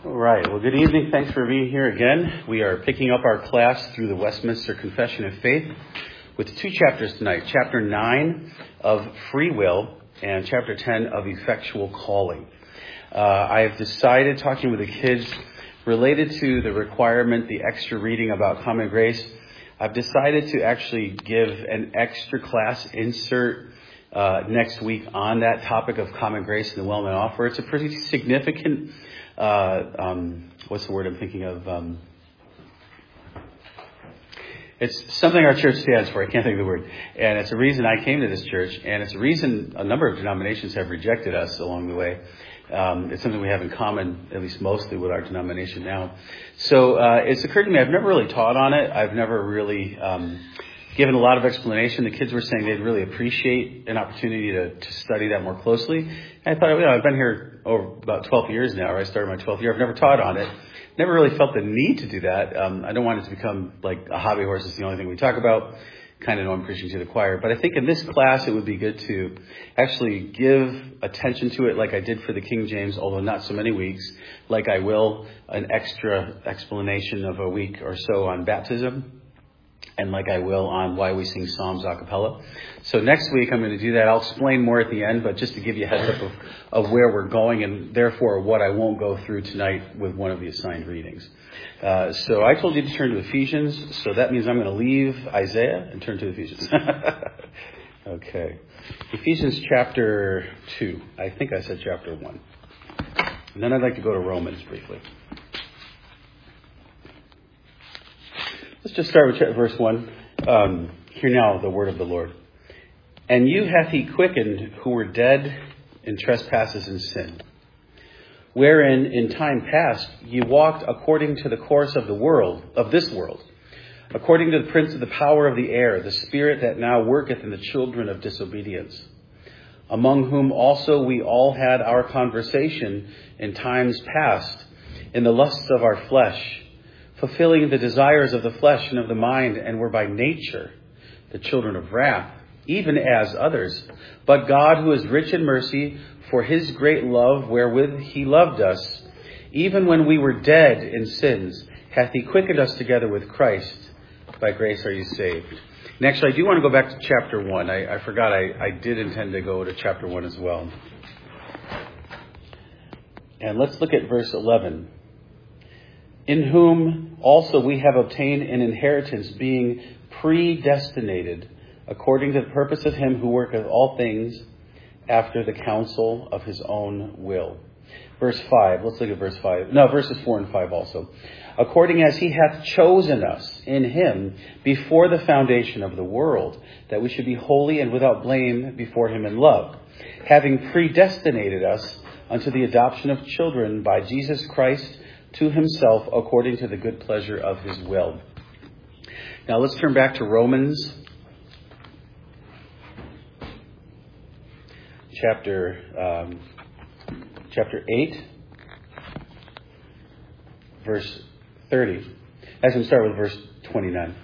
All right. Well, good evening. Thanks for being here again. We are picking up our class through the Westminster Confession of Faith with two chapters tonight. Chapter 9 of Free Will and Chapter 10 of Effectual Calling. I have decided, talking with the kids, related to the requirement, the extra reading about common grace, I've decided to actually give an extra class insert next week on that topic of common grace and the Wellman offer. It's a pretty significant, what's the word I'm thinking of? It's something our church stands for. I can't think of the word. And it's a reason I came to this church, and it's a reason a number of denominations have rejected us along the way. It's something we have in common, at least mostly, with our denomination now. So it's occurred to me, I've never really taught on it. I've never really given a lot of explanation. The kids were saying they'd really appreciate an opportunity to study that more closely. And I thought, I've been here over about 12 years now, or I started my 12th year. I've never taught on it. Never really felt the need to do that. I don't want it to become like a hobby horse. It's the only thing we talk about. Kind of know I'm preaching to the choir. But I think in this class it would be good to actually give attention to it like I did for the King James, although not so many weeks, like I will an extra explanation of a week or so on baptism, and like I will on why we sing Psalms a cappella. So next week I'm going to do that. I'll explain more at the end, but just to give you a heads up of where we're going and therefore what I won't go through tonight with one of the assigned readings. So I told you to turn to Ephesians, so that means I'm going to leave Isaiah and turn to Ephesians. Okay. Ephesians chapter 2. I think I said chapter 1. And then I'd like to go to Romans briefly. Let's just start with verse 1. Hear now the word of the Lord. And you hath he quickened who were dead in trespasses and sin, wherein in time past ye walked according to the course of this world, according to the prince of the power of the air, the spirit that now worketh in the children of disobedience, among whom also we all had our conversation in times past, in the lusts of our flesh, fulfilling the desires of the flesh and of the mind, and were by nature the children of wrath, even as others. But God, who is rich in mercy, for his great love wherewith he loved us, even when we were dead in sins, hath he quickened us together with Christ. By grace are you saved. And actually, I do want to go back to chapter 1. I forgot I did intend to go to chapter 1 as well. And let's look at verse 11. In whom also we have obtained an inheritance, being predestinated according to the purpose of him who worketh all things after the counsel of his own will. Verse 5. Let's look at verse 5. No, verses 4 and 5 also. According as he hath chosen us in him before the foundation of the world, that we should be holy and without blame before him in love, having predestinated us unto the adoption of children by Jesus Christ to himself, according to the good pleasure of his will. Now let's turn back to Romans chapter 8, verse 30. Actually, we'll start with verse 29.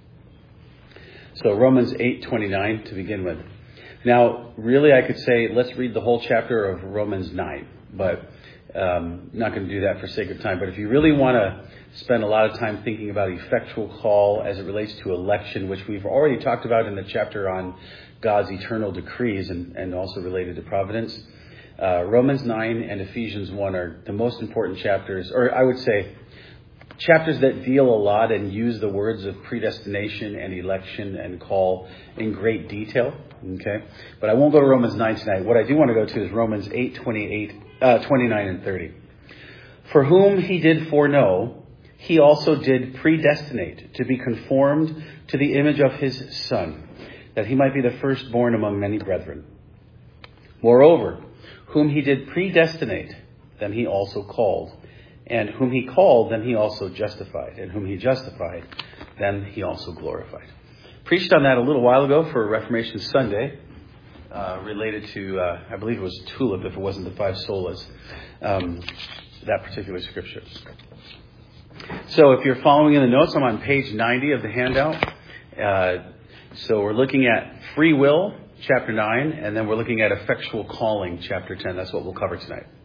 So Romans 8:29 to begin with. Now, really, I could say let's read the whole chapter of Romans 9, but not going to do that for sake of time. But if you really want to spend a lot of time thinking about effectual call as it relates to election, which we've already talked about in the chapter on God's eternal decrees and also related to providence, Romans 9 and Ephesians 1 are the most important chapters, or I would say chapters that deal a lot and use the words of predestination and election and call in great detail. Okay, but I won't go to Romans 9 tonight. What I do want to go to is Romans 8:29 and 30. For whom he did foreknow, he also did predestinate to be conformed to the image of his Son, that he might be the firstborn among many brethren. Moreover, whom he did predestinate, then he also called. And whom he called, then he also justified. And whom he justified, then he also glorified. Preached on that a little while ago for Reformation Sunday, related to, I believe it was Tulip, if it wasn't the five solas, that particular scripture. So if you're following in the notes, I'm on page 90 of the handout. So we're looking at free will, chapter 9, and then we're looking at effectual calling, chapter 10. That's what we'll cover tonight.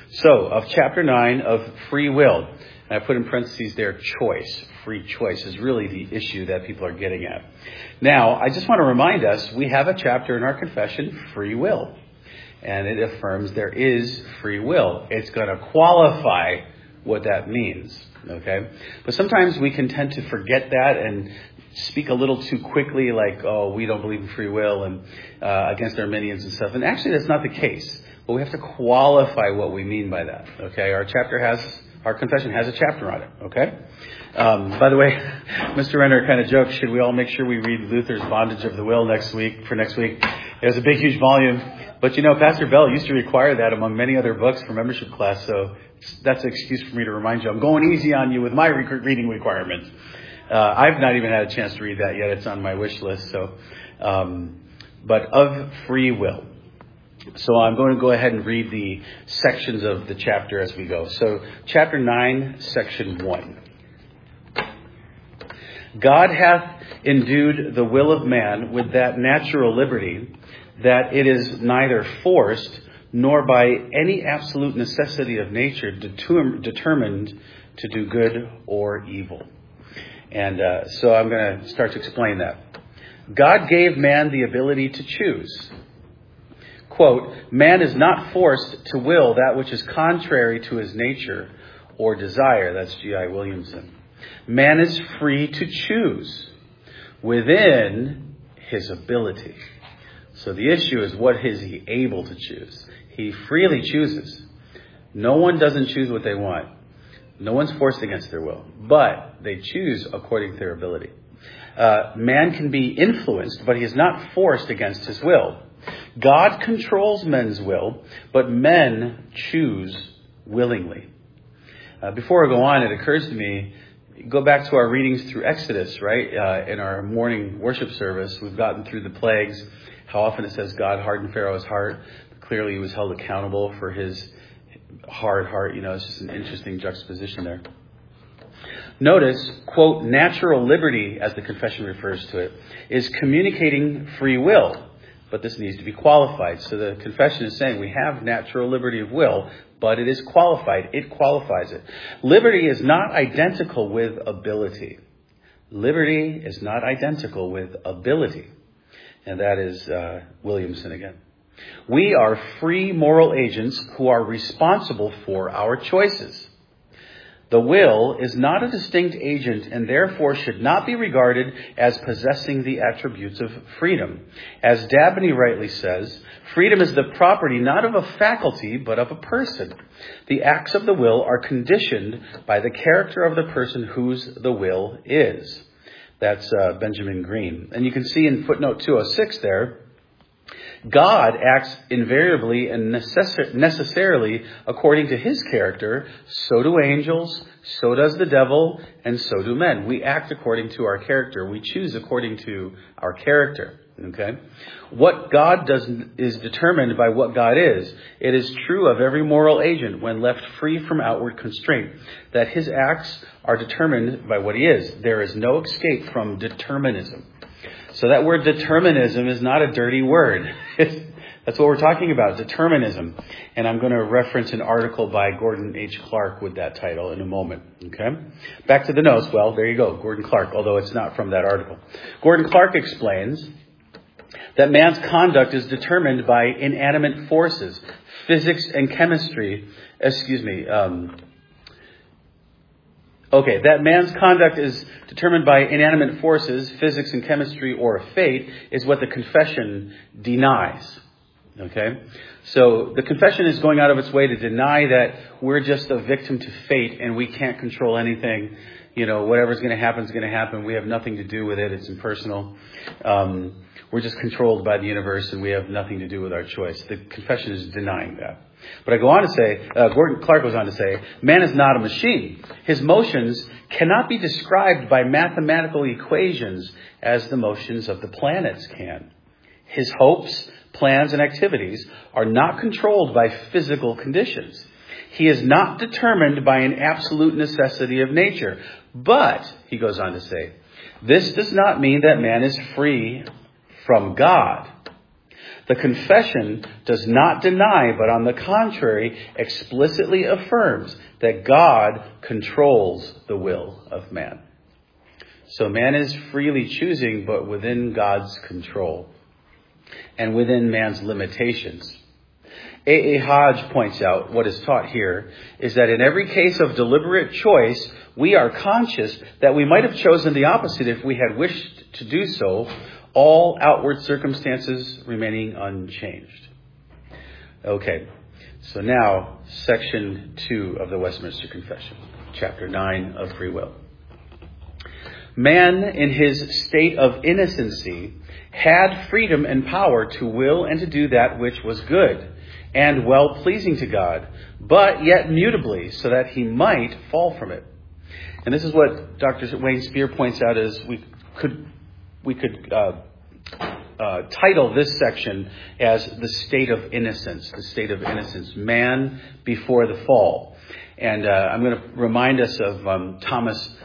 So, of chapter 9 of free will, and I put in parentheses there, choice. Free choice is really the issue that people are getting at. Now, I just want to remind us, we have a chapter in our confession, free will. And it affirms there is free will. It's going to qualify what that means. Okay? But sometimes we can tend to forget that and speak a little too quickly, like, oh, we don't believe in free will and against Arminians and stuff. And actually, that's not the case. But we have to qualify what we mean by that. Okay? Our confession has a chapter on it. Okay? By the way, Mr. Renner kind of joked, should we all make sure we read Luther's Bondage of the Will next week? It was a big, huge volume. But Pastor Bell used to require that among many other books for membership class. So that's an excuse for me to remind you, I'm going easy on you with my reading requirements. I've not even had a chance to read that yet. It's on my wish list. So, but of free will. So I'm going to go ahead and read the sections of the chapter as we go. So chapter 9, section 1. God hath endued the will of man with that natural liberty, that it is neither forced nor by any absolute necessity of nature determined to do good or evil. And so I'm going to start to explain that. God gave man the ability to choose. Quote, man is not forced to will that which is contrary to his nature or desire. That's G.I. Williamson. Man is free to choose within his ability. So the issue is, what is he able to choose? He freely chooses. No one doesn't choose what they want. No one's forced against their will, but they choose according to their ability. Man can be influenced, but he is not forced against his will. God controls men's will, but men choose willingly. Before I go on, it occurs to me, go back to our readings through Exodus, right? In our morning worship service, we've gotten through the plagues. How often it says God hardened Pharaoh's heart. Clearly he was held accountable for his hard heart. It's just an interesting juxtaposition there. Notice, quote, natural liberty, as the confession refers to it, is communicating free will. But this needs to be qualified. So the confession is saying we have natural liberty of will, but it is qualified. It qualifies it. Liberty is not identical with ability. Liberty is not identical with ability. And that is Williamson again. We are free moral agents who are responsible for our choices. The will is not a distinct agent and therefore should not be regarded as possessing the attributes of freedom. As Dabney rightly says, freedom is the property not of a faculty but of a person. The acts of the will are conditioned by the character of the person whose the will is. That's Benjamin Green. And you can see in footnote 206 there, God acts invariably and necessarily according to his character. So do angels, so does the devil, and so do men. We act according to our character. We choose according to our character. Okay? What God does is determined by what God is. It is true of every moral agent when left free from outward constraint, that his acts are determined by what he is. There is no escape from determinism. So that word determinism is not a dirty word. That's what we're talking about, determinism. And I'm going to reference an article by Gordon H. Clark with that title in a moment. Okay? Back to the notes. Well, there you go, Gordon Clark, although it's not from that article. Gordon Clark explains that man's conduct is determined by inanimate forces, physics and chemistry. That man's conduct is determined by inanimate forces, physics and chemistry, or fate, is what the confession denies. Okay? So the confession is going out of its way to deny that we're just a victim to fate and we can't control anything. Whatever's going to happen is going to happen. We have nothing to do with it. It's impersonal. We're just controlled by the universe and we have nothing to do with our choice. The confession is denying that. But I go on to say, Gordon Clark goes on to say, man is not a machine. His motions cannot be described by mathematical equations as the motions of the planets can. His hopes, plans, and activities are not controlled by physical conditions. He is not determined by an absolute necessity of nature. But, he goes on to say, this does not mean that man is free from God. The confession does not deny, but on the contrary, explicitly affirms that God controls the will of man. So man is freely choosing, but within God's control and within man's limitations. A. Hodge points out what is taught here is that in every case of deliberate choice, we are conscious that we might have chosen the opposite if we had wished to do so, all outward circumstances remaining unchanged. Okay, so now section 2 of the Westminster Confession, chapter 9 of free will. Man, in his state of innocency, had freedom and power to will and to do that which was good and well-pleasing to God, but yet mutably, so that he might fall from it. And this is what Dr. Wayne Spear points out as we could title this section as the state of innocence, man before the fall. And I'm going to remind us of Thomas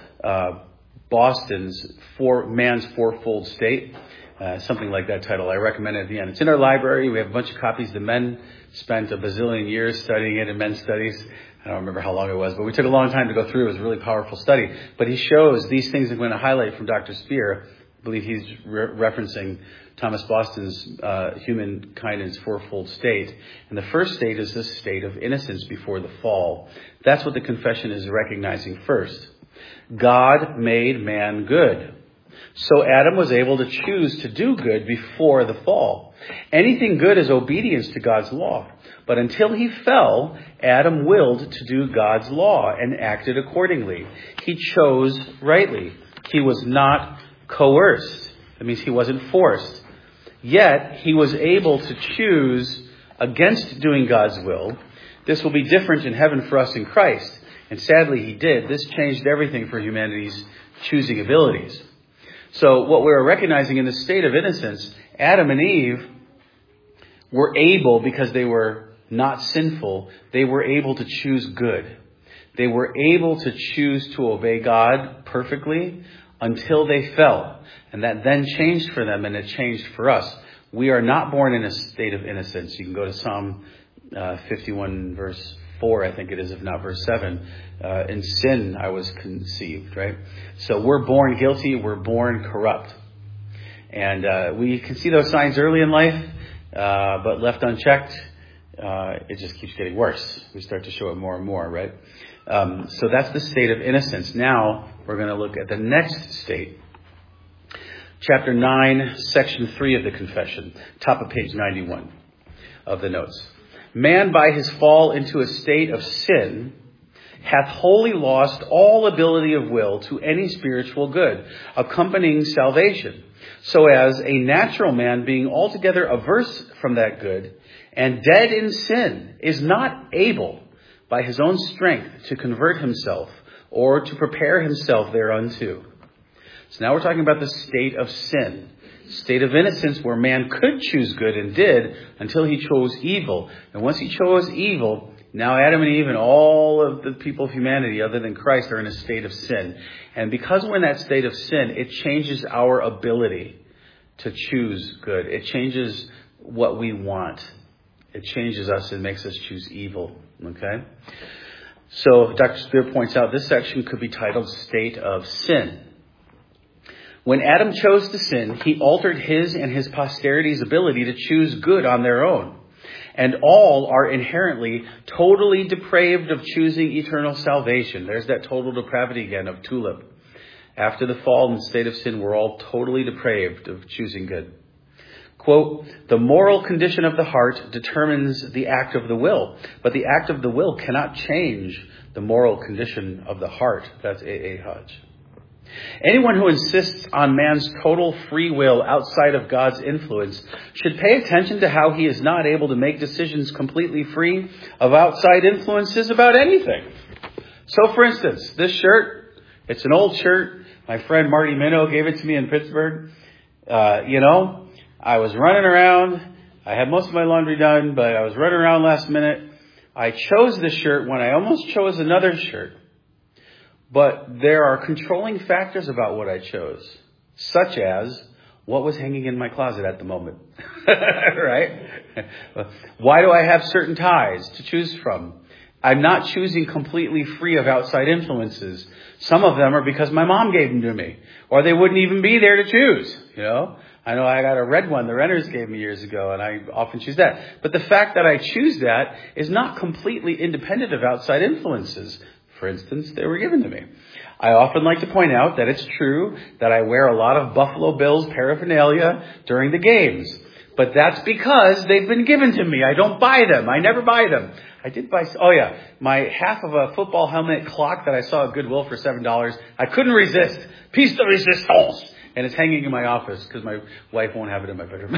Boston's Man's Fourfold State, something like that title. I recommend it at the end. It's in our library. We have a bunch of copies. The men spent a bazillion years studying it in men's studies. I don't remember how long it was, but we took a long time to go through. It was a really powerful study. But he shows these things I'm going to highlight from Dr. Spear. I believe he's referencing Thomas Boston's humankind's fourfold state. And the first state is this state of innocence before the fall. That's what the confession is recognizing first. God made man good. So Adam was able to choose to do good before the fall. Anything good is obedience to God's law. But until he fell, Adam willed to do God's law and acted accordingly. He chose rightly. He was not coerced. That means he wasn't forced. Yet he was able to choose against doing God's will. This will be different in heaven for us in Christ. And sadly he did. This changed everything for humanity's choosing abilities. So what we're recognizing in the state of innocence, Adam and Eve were able, because they were not sinful, they were able to choose good. They were able to choose to obey God perfectly until they fell. And that then changed for them, and it changed for us. We are not born in a state of innocence. You can go to Psalm 51 verse 4, I think it is, if not verse 7. In sin I was conceived, right? So we're born guilty, we're born corrupt. And we can see those signs early in life, but left unchecked, it just keeps getting worse. We start to show it more and more, right? So that's the state of innocence. Now we're going to look at the next state. Chapter 9, section 3 of the confession, top of page 91 of the notes. Man, by his fall into a state of sin, hath wholly lost all ability of will to any spiritual good, accompanying salvation, so as a natural man, being altogether averse from that good, and dead in sin, is not able, by his own strength, to convert himself, or to prepare himself thereunto. So now we're talking about the state of sin. State of innocence where man could choose good and did until he chose evil. And once he chose evil, now Adam and Eve and all of the people of humanity other than Christ are in a state of sin. And because we're in that state of sin, it changes our ability to choose good. It changes what we want. It changes us and makes us choose evil. Okay? So Dr. Spear points out this section could be titled State of Sin. When Adam chose to sin, he altered his and his posterity's ability to choose good on their own. And all are inherently totally depraved of choosing eternal salvation. There's that total depravity again of tulip. After the fall and state of sin, we're all totally depraved of choosing good. Quote, the moral condition of the heart determines the act of the will, but the act of the will cannot change the moral condition of the heart. That's A. Hodge. Anyone who insists on man's total free will outside of God's influence should pay attention to how he is not able to make decisions completely free of outside influences about anything. So, for instance, this shirt, it's an old shirt. My friend Marty Minow gave it to me in Pittsburgh. I was running around. I had most of my laundry done, but I was running around last minute. I chose this shirt when I almost chose another shirt. But there are controlling factors about what I chose, such as What was hanging in my closet at the moment? Right? Why do I have certain ties to choose from? I'm not choosing completely free of outside influences. Some of them are because my mom gave them to me, or they wouldn't even be there to choose. I know I got a red one the renters gave me years ago, and I often choose that. But the fact that I choose that is not completely independent of outside influences. For instance, they were given to me. I often like to point out that it's true that I wear a lot of Buffalo Bills paraphernalia during the games. But that's because they've been given to me. I don't buy them. I never buy them. I did buy, my half of a football helmet clock that I saw at Goodwill for $7. I couldn't resist. Piece de resistance. And it's hanging in my office because my wife won't have it in my bedroom.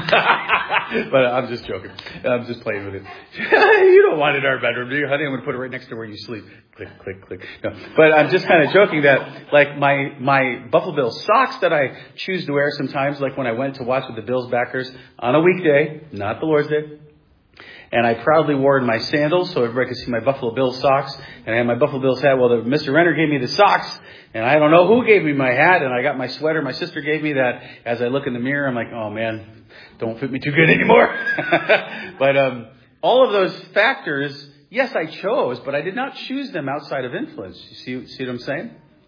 But I'm just joking. I'm just playing with it. You don't want it in our bedroom, do you, honey? I'm going to put it right next to where you sleep. Click, click, click. No. But I'm just kind of joking that, like, my Buffalo Bills socks that I choose to wear sometimes, like when I went to watch with the Bills backers on a weekday, not the Lord's Day. And I proudly wore my sandals so everybody could see my Buffalo Bills socks. And I had my Buffalo Bills hat. Well, Mr. Renner gave me the socks. And I don't know who gave me my hat. And I got my sweater. My sister gave me that. As I look in the mirror, I'm like, oh, man, don't fit me too good anymore. But all of those factors, yes, I chose. But I did not choose them outside of influence. You see what I'm saying?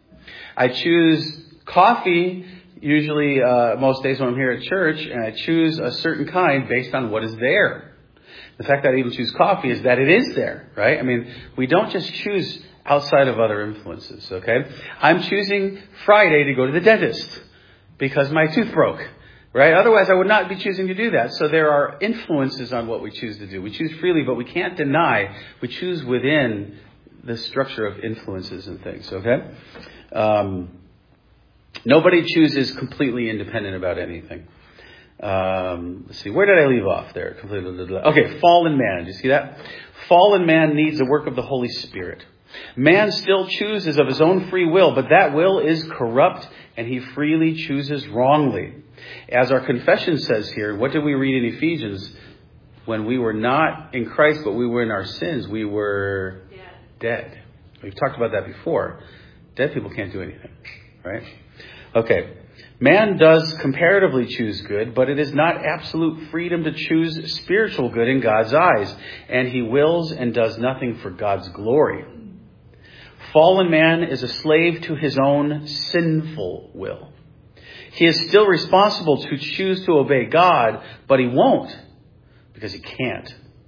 I choose coffee usually most days when I'm here at church. And I choose a certain kind based on what is there. The fact that I even choose coffee is that it is there, right? I mean, we don't just choose outside of other influences, okay? I'm choosing Friday to go to the dentist because my tooth broke, right? Otherwise, I would not be choosing to do that. So there are influences on what we choose to do. We choose freely, but we can't deny. We choose within the structure of influences and things, okay? Nobody chooses completely independent about anything. Let's see, where did I leave off there? Okay, fallen man. Do you see that? Fallen man needs the work of the Holy Spirit. Man still chooses of his own free will, but that will is corrupt and he freely chooses wrongly. As our confession says here, what did we read in Ephesians? When we were not in Christ, but we were in our sins, we were dead. We've talked about that before. Dead people can't do anything, right? Okay. Man does comparatively choose good, but it is not absolute freedom to choose spiritual good in God's eyes. And he wills and does nothing for God's glory. Fallen man is a slave to his own sinful will. He is still responsible to choose to obey God, but he won't because he can't.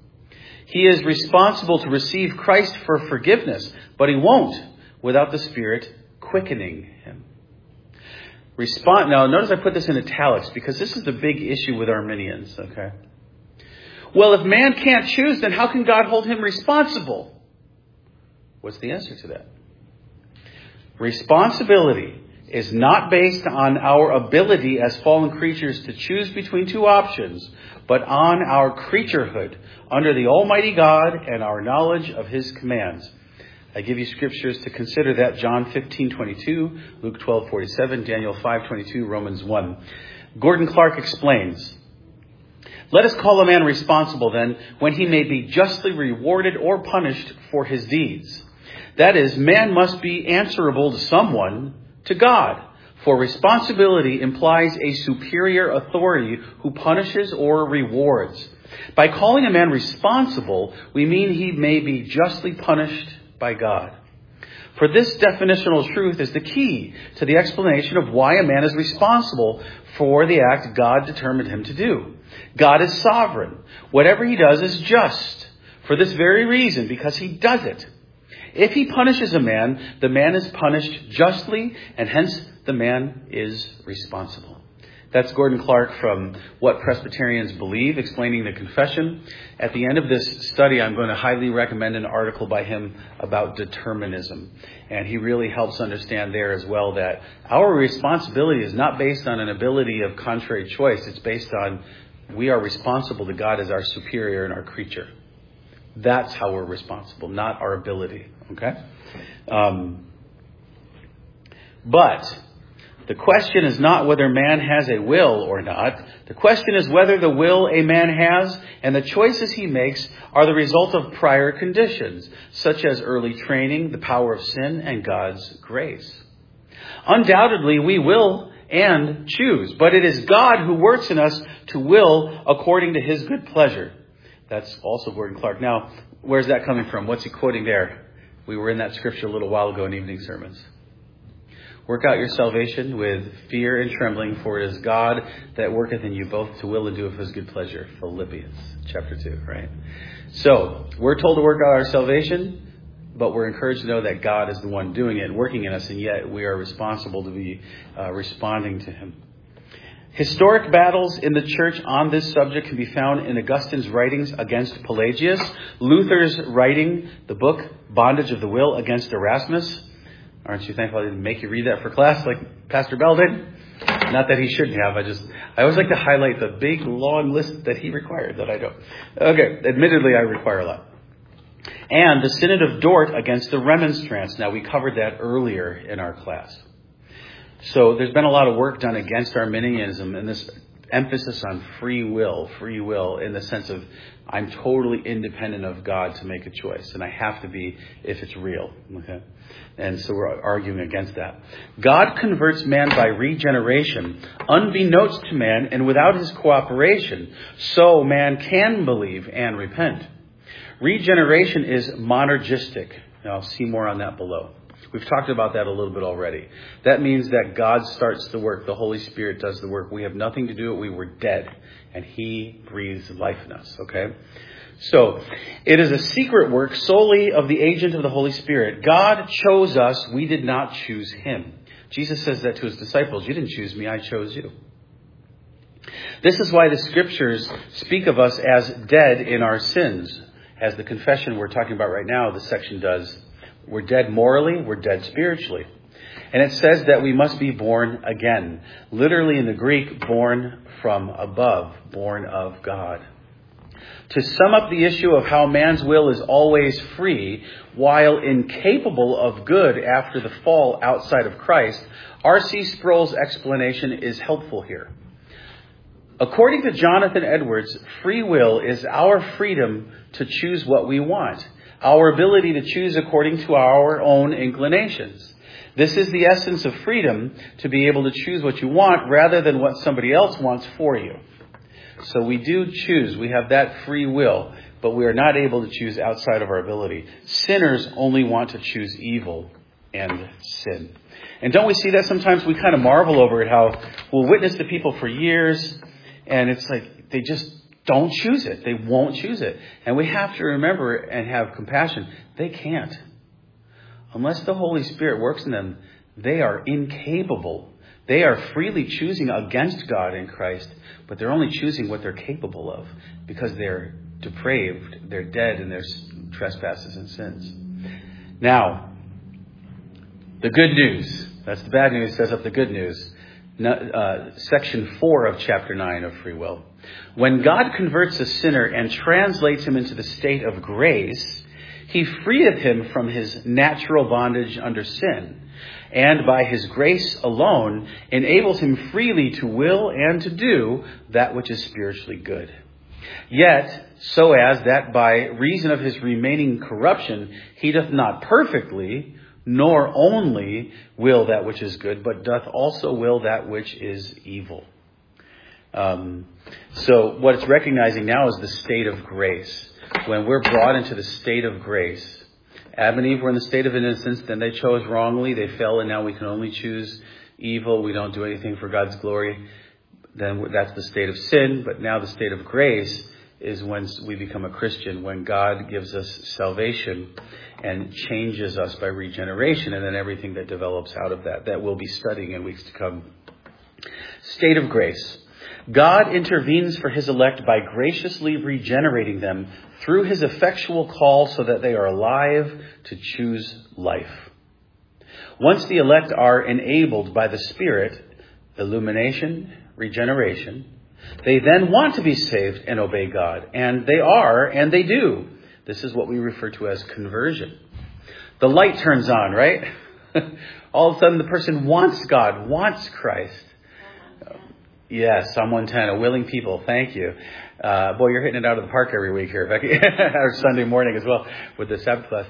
He is responsible to receive Christ for forgiveness, but he won't without the Spirit quickening him. Now, notice I put this in italics because this is the big issue with Arminians, okay? Well, if man can't choose, then how can God hold him responsible? What's the answer to that? Responsibility is not based on our ability as fallen creatures to choose between two options, but on our creaturehood under the Almighty God and our knowledge of his commands. I give you scriptures to consider that. John 15:22, Luke 12:47, Daniel 5:22, Romans 1. Gordon Clark explains, let us call a man responsible then when he may be justly rewarded or punished for his deeds. That is, man must be answerable to someone, to God. For responsibility implies a superior authority who punishes or rewards. By calling a man responsible, we mean he may be justly punished by God. For this definitional truth is the key to the explanation of why a man is responsible for the act God determined him to do. God is sovereign. Whatever he does is just. For this very reason, because he does it. If he punishes a man, the man is punished justly, and hence the man is responsible. That's Gordon Clark from What Presbyterians Believe, explaining the confession. At the end of this study, I'm going to highly recommend an article by him about determinism. And he really helps understand there as well that our responsibility is not based on an ability of contrary choice. It's based on we are responsible to God as our superior and our creature. That's how we're responsible, not our ability. Okay? But the question is not whether man has a will or not. The question is whether the will a man has and the choices he makes are the result of prior conditions, such as early training, the power of sin, and God's grace. Undoubtedly, we will and choose. But it is God who works in us to will according to his good pleasure. That's also Gordon Clark. Now, where's that coming from? What's he quoting there? We were in that scripture a little while ago in evening sermons. Work out your salvation with fear and trembling, for it is God that worketh in you both to will and do of his good pleasure. Philippians chapter 2, right? So, we're told to work out our salvation, but we're encouraged to know that God is the one doing it, working in us, and yet we are responsible to be responding to him. Historic battles in the church on this subject can be found in Augustine's writings against Pelagius, Luther's writing, the book Bondage of the Will, against Erasmus. Aren't you thankful I didn't make you read that for class like Pastor Bell did? Not that he shouldn't have. I always like to highlight the big, long list that he required that I don't. Okay, admittedly, I require a lot. And the Synod of Dort against the Remonstrants. Now, we covered that earlier in our class. So there's been a lot of work done against Arminianism and this emphasis on free will in the sense of I'm totally independent of God to make a choice, and I have to be if it's real. Okay, and so we're arguing against that. God converts man by regeneration, unbeknownst to man and without his cooperation, so man can believe and repent. Regeneration is monergistic. Now, I'll see more on that below. We've talked about that a little bit already. That means that God starts the work. The Holy Spirit does the work. We have nothing to do with it. We were dead, and he breathes life in us. Okay? So, it is a secret work solely of the agent of the Holy Spirit. God chose us. We did not choose him. Jesus says that to his disciples. You didn't choose me. I chose you. This is why the scriptures speak of us as dead in our sins. As the confession we're talking about right now, this section does. We're dead morally, we're dead spiritually. And it says that we must be born again. Literally in the Greek, born from above, born of God. To sum up the issue of how man's will is always free, while incapable of good after the fall outside of Christ, R.C. Sproul's explanation is helpful here. According to Jonathan Edwards, free will is our freedom to choose what we want. Our ability to choose according to our own inclinations. This is the essence of freedom, to be able to choose what you want rather than what somebody else wants for you. So we do choose. We have that free will, but we are not able to choose outside of our ability. Sinners only want to choose evil and sin. And don't we see that sometimes? We kind of marvel over it, how we'll witness to people for years, and it's like they just don't choose it. They won't choose it. And we have to remember and have compassion. They can't. Unless the Holy Spirit works in them, they are incapable. They are freely choosing against God in Christ, but they're only choosing what they're capable of because they're depraved. They're dead in their trespasses and sins. Now, the good news. That's the bad news. Says up the good news. Section 4 of chapter 9 of free will. When God converts a sinner and translates him into the state of grace, he freeth him from his natural bondage under sin, and by his grace alone enables him freely to will and to do that which is spiritually good. Yet, so as that by reason of his remaining corruption, he doth not perfectly, nor only will that which is good, but doth also will that which is evil. So what it's recognizing now is the state of grace. When we're brought into the state of grace, Adam and Eve were in the state of innocence, then they chose wrongly, they fell, and now we can only choose evil. We don't do anything for God's glory. Then that's the state of sin. But now the state of grace is when we become a Christian, when God gives us salvation and changes us by regeneration, and then everything that develops out of that we'll be studying in weeks to come. State of grace. God intervenes for his elect by graciously regenerating them through his effectual call so that they are alive to choose life. Once the elect are enabled by the Spirit, illumination, regeneration, they then want to be saved and obey God. And they are, and they do. This is what we refer to as conversion. The light turns on, right? All of a sudden the person wants God, wants Christ. Yes, Psalm 110, a willing people. Thank you. Boy, you're hitting it out of the park every week here, Becky. Or Sunday morning as well with the Sabbath class.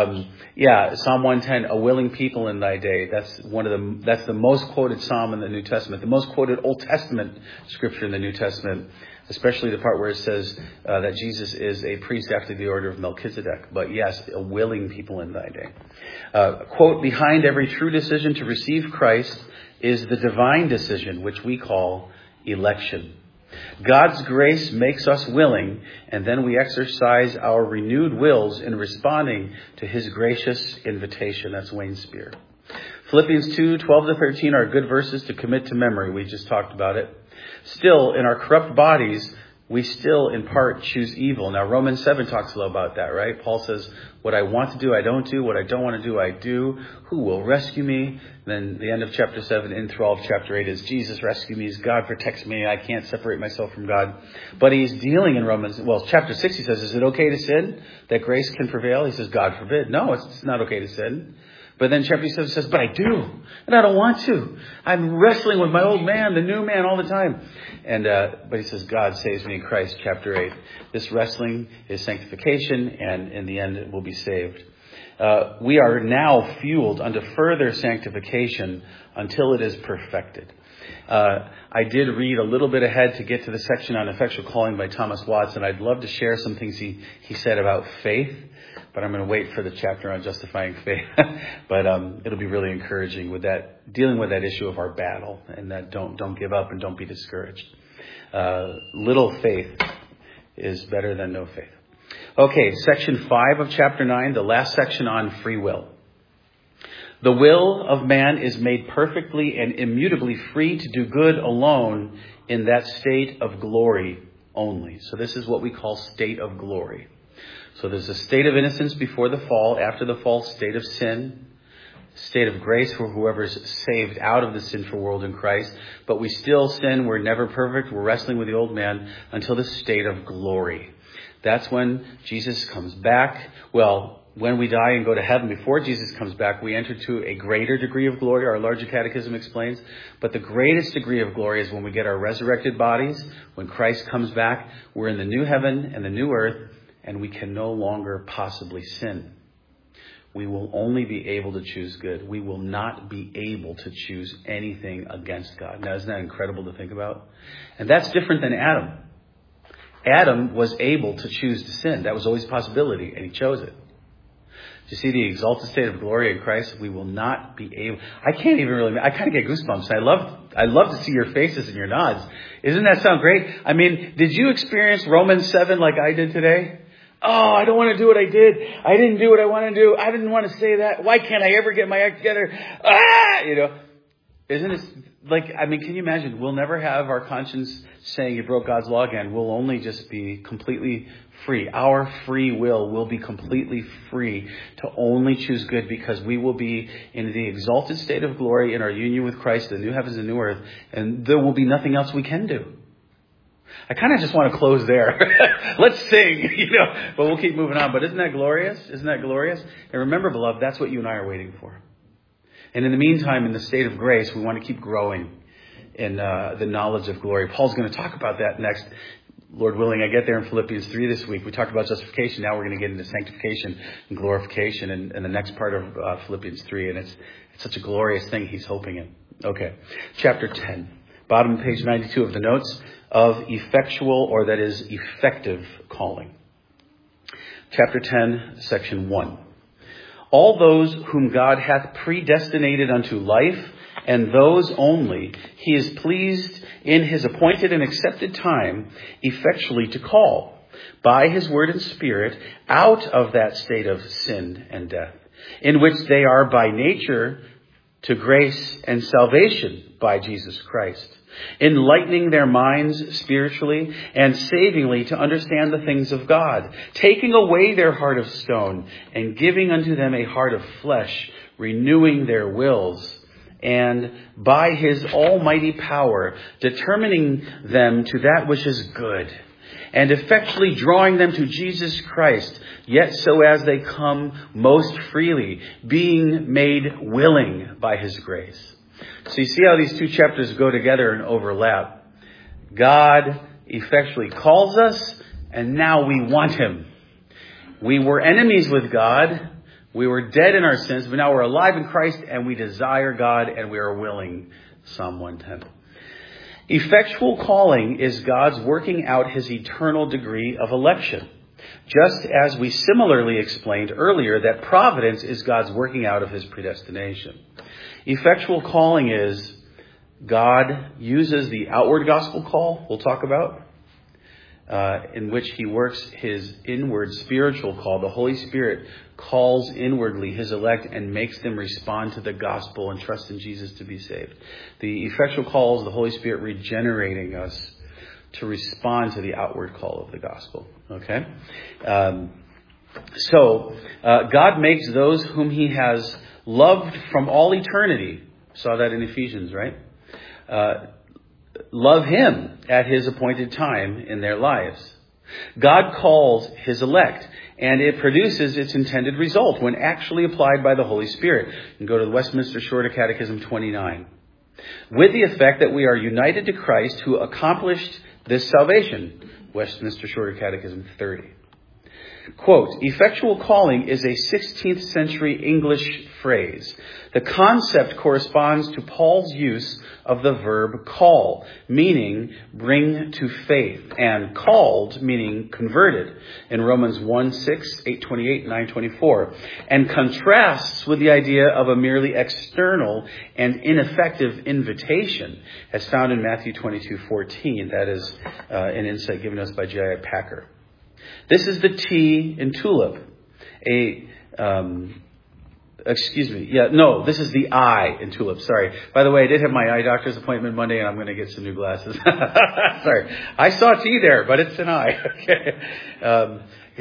Psalm 110, a willing people in thy day. That's the most quoted Psalm in the New Testament, the most quoted Old Testament scripture in the New Testament, especially the part where it says that Jesus is a priest after the order of Melchizedek. But yes, a willing people in thy day. Quote, behind every true decision to receive Christ is the divine decision, which we call election. God's grace makes us willing, and then we exercise our renewed wills in responding to his gracious invitation. That's Wayne Spear. Philippians 2:12-13 are good verses to commit to memory. We just talked about it. Still, in our corrupt bodies, we still in part choose evil. Now, Romans 7 talks a lot about that, right? Paul says, what I want to do, I don't do. What I don't want to do, I do. Who will rescue me? Then the end of chapter 7 in through all of chapter 8 is Jesus rescue me, God protects me. I can't separate myself from God. But he's dealing in chapter 6, he says, is it okay to sin? That grace can prevail? He says, God forbid. No, it's not okay to sin. But then chapter 7 says, but I do, and I don't want to. I'm wrestling with my old man, the new man, all the time. But he says, God saves me in Christ, chapter 8. This wrestling is sanctification, and in the end, we'll be saved. We are now fueled unto further sanctification until it is perfected. I did read a little bit ahead to get to the section on effectual calling by Thomas Watts, and I'd love to share some things he said about faith. But I'm going to wait for the chapter on justifying faith. But it'll be really encouraging with that, dealing with that issue of our battle, and that don't give up and don't be discouraged. Little faith is better than no faith. Okay, section 5 of chapter 9, the last section on free will. The will of man is made perfectly and immutably free to do good alone in that state of glory only. So this is what we call state of glory. So there's a state of innocence before the fall, after the fall, state of sin, state of grace for whoever is saved out of the sinful world in Christ. But we still sin. We're never perfect. We're wrestling with the old man until the state of glory. That's when Jesus comes back. Well, when we die and go to heaven, before Jesus comes back, we enter to a greater degree of glory. Our larger catechism explains. But the greatest degree of glory is when we get our resurrected bodies. When Christ comes back, we're in the new heaven and the new earth. And we can no longer possibly sin. We will only be able to choose good. We will not be able to choose anything against God. Now, isn't that incredible to think about? And that's different than Adam. Adam was able to choose to sin. That was always a possibility, and he chose it. Do you see the exalted state of glory in Christ? We will not be able. I kind of get goosebumps. I love to see your faces and your nods. Isn't that sound great? I mean, did you experience Romans 7 like I did today? Oh, I don't want to do what I did. I didn't do what I want to do. I didn't want to say that. Why can't I ever get my act together? Isn't it can you imagine? We'll never have our conscience saying you broke God's law again. We'll only just be completely free. Our free will be completely free to only choose good because we will be in the exalted state of glory in our union with Christ, the new heavens and new earth, and there will be nothing else we can do. I kind of just want to close there. Let's sing, but we'll keep moving on. But isn't that glorious? Isn't that glorious? And remember, beloved, that's what you and I are waiting for. And in the meantime, in the state of grace, we want to keep growing in the knowledge of glory. Paul's going to talk about that next. Lord willing, I get there in Philippians 3 this week. We talked about justification. Now we're going to get into sanctification and glorification in the next part of Philippians 3. And it's such a glorious thing he's hoping in. Okay, chapter 10. Bottom of page 92 of the notes of effectual, or that is effective calling. Chapter 10, section 1. All those whom God hath predestinated unto life, and those only he is pleased in his appointed and accepted time effectually to call by his word and spirit out of that state of sin and death, in which they are by nature to grace and salvation by Jesus Christ, enlightening their minds spiritually and savingly to understand the things of God, taking away their heart of stone and giving unto them a heart of flesh, renewing their wills, and by his almighty power determining them to that which is good, and effectually drawing them to Jesus Christ, yet so as they come most freely, being made willing by his grace. So you see how these two chapters go together and overlap. God effectually calls us, and now we want him. We were enemies with God. We were dead in our sins, but now we're alive in Christ, and we desire God, and we are willing. Psalm 110. Effectual calling is God's working out his eternal degree of election. Just as we similarly explained earlier that providence is God's working out of his predestination. Effectual calling is God uses the outward gospel call we'll talk about, in which he works his inward spiritual call. The Holy Spirit calls inwardly his elect and makes them respond to the gospel and trust in Jesus to be saved. The effectual call is the Holy Spirit regenerating us to respond to the outward call of the gospel. Okay? So God makes those whom he has loved from all eternity. Saw that in Ephesians, right? Love him at his appointed time in their lives. God calls his elect, and it produces its intended result when actually applied by the Holy Spirit. You can go to the Westminster Shorter Catechism 29. With the effect that we are united to Christ who accomplished this salvation. Westminster Shorter Catechism 30. Quote, effectual calling is a 16th century English phrase. The concept corresponds to Paul's use of the verb call, meaning bring to faith, and called, meaning converted, in Romans 1:6, 8:28, 9:24, and contrasts with the idea of a merely external and ineffective invitation, as found in Matthew 22:14. That is an insight given us by J.I. Packer. This is the T in tulip. This is the I in tulip. Sorry. By the way, I did have my eye doctor's appointment Monday, and I'm going to get some new glasses. Sorry. I saw T there, but it's an I. Okay.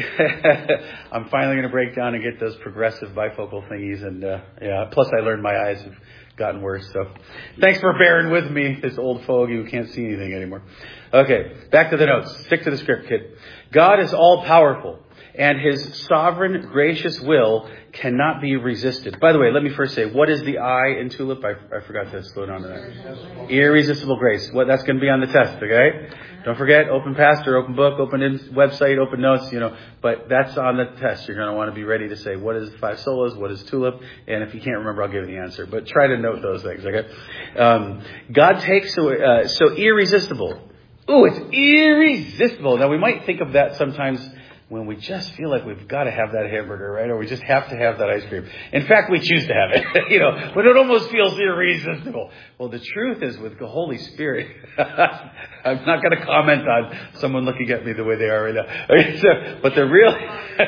I'm finally going to break down and get those progressive bifocal thingies. And plus I learned my eyes have gotten worse. So thanks for bearing with me, this old fogey who can't see anything anymore. Okay, back to the notes. Stick to the script, kid. God is all powerful, and his sovereign, gracious will cannot be resisted. By the way, let me first say, what is the I in tulip? I forgot to slow down to that. Irresistible grace. That's going to be on the test, okay? Don't forget, open pastor, open book, open website, open notes, but that's on the test. You're going to want to be ready to say, what is 5 solas? What is tulip? And if you can't remember, I'll give you the answer. But try to note those things, okay? God takes away, so irresistible. Ooh, it's irresistible. Now, we might think of that sometimes when we just feel like we've got to have that hamburger, right? Or we just have to have that ice cream. In fact, we choose to have it, but it almost feels irresistible. Well, the truth is with the Holy Spirit, I'm not going to comment on someone looking at me the way they are right now. But the real,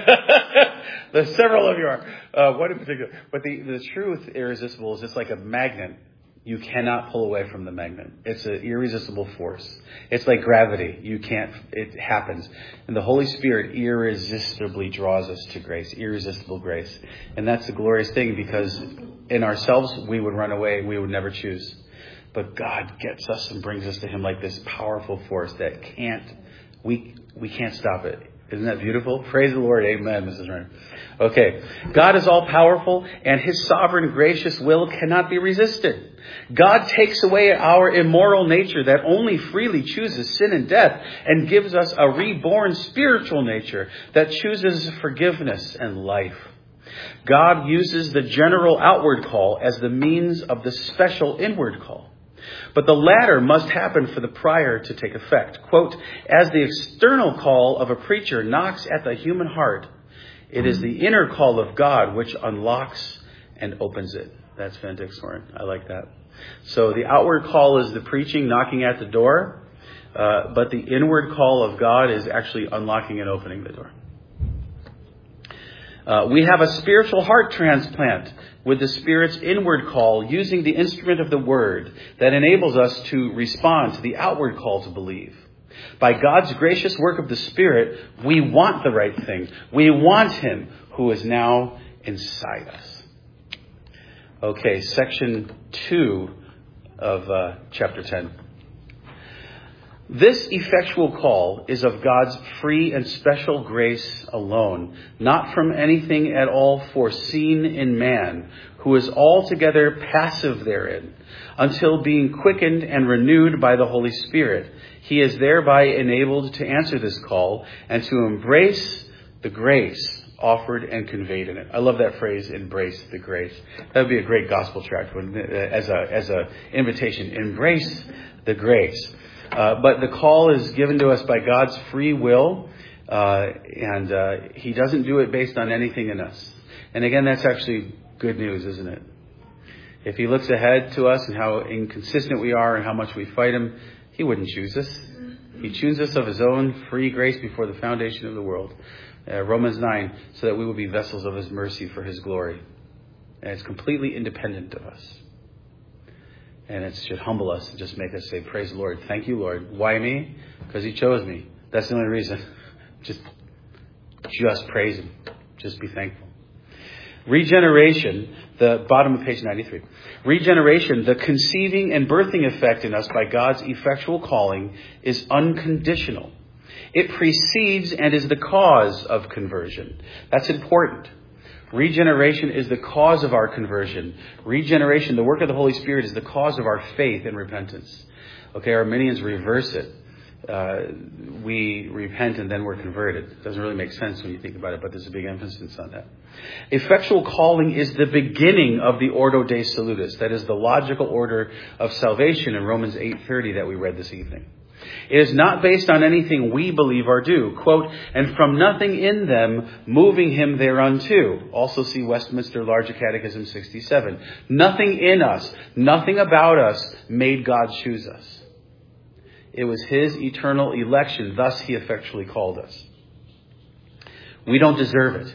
there's several of you are, one in particular. But the truth, irresistible, is just like a magnet. You cannot pull away from the magnet. It's an irresistible force. It's like gravity. It happens. And the Holy Spirit irresistibly draws us to grace, irresistible grace. And that's the glorious thing, because in ourselves, we would run away. We would never choose. But God gets us and brings us to him like this powerful force that we can't stop it. Isn't that beautiful? Praise the Lord. Amen, Mrs. Renner. Okay. God is all powerful, and his sovereign, gracious will cannot be resisted. God takes away our immoral nature that only freely chooses sin and death, and gives us a reborn spiritual nature that chooses forgiveness and life. God uses the general outward call as the means of the special inward call. But the latter must happen for the prior to take effect. Quote, as the external call of a preacher knocks at the human heart, it is the inner call of God which unlocks and opens it. That's Van Dixhoorn. I like that. So the outward call is the preaching, knocking at the door. But the inward call of God is actually unlocking and opening the door. We have a spiritual heart transplant with the Spirit's inward call, using the instrument of the Word that enables us to respond to the outward call to believe. By God's gracious work of the Spirit, we want the right thing. We want him who is now inside us. Okay, section 2 of chapter 10. This effectual call is of God's free and special grace alone, not from anything at all foreseen in man, who is altogether passive therein, until being quickened and renewed by the Holy Spirit, he is thereby enabled to answer this call and to embrace the grace offered and conveyed in it. I love that phrase, embrace the grace. That would be a great gospel tract as a invitation. Embrace the grace. But the call is given to us by God's free will, and he doesn't do it based on anything in us. And again, that's actually good news, isn't it? If he looks ahead to us and how inconsistent we are and how much we fight him, he wouldn't choose us. He chooses us of his own free grace before the foundation of the world. Romans 9, so that we will be vessels of his mercy for his glory. And it's completely independent of us. And it should humble us and just make us say, praise the Lord. Thank you, Lord. Why me? Because he chose me. That's the only reason. Just praise him. Just be thankful. Regeneration, the bottom of page 93. Regeneration, the conceiving and birthing effect in us by God's effectual calling, is unconditional. It precedes and is the cause of conversion. That's important. Regeneration is the cause of our conversion. Regeneration, the work of the Holy Spirit, is the cause of our faith and repentance. Okay, Arminians reverse it. We repent and then we're converted. It doesn't really make sense when you think about it, but there's a big emphasis on that. Effectual calling is the beginning of the Ordo Dei Salutis. That is the logical order of salvation in Romans 8:30 that we read this evening. It is not based on anything we believe or do. Quote, and from nothing in them moving him thereunto. Also see Westminster Larger Catechism 67. Nothing in us, nothing about us made God choose us. It was his eternal election. Thus he effectually called us. We don't deserve it.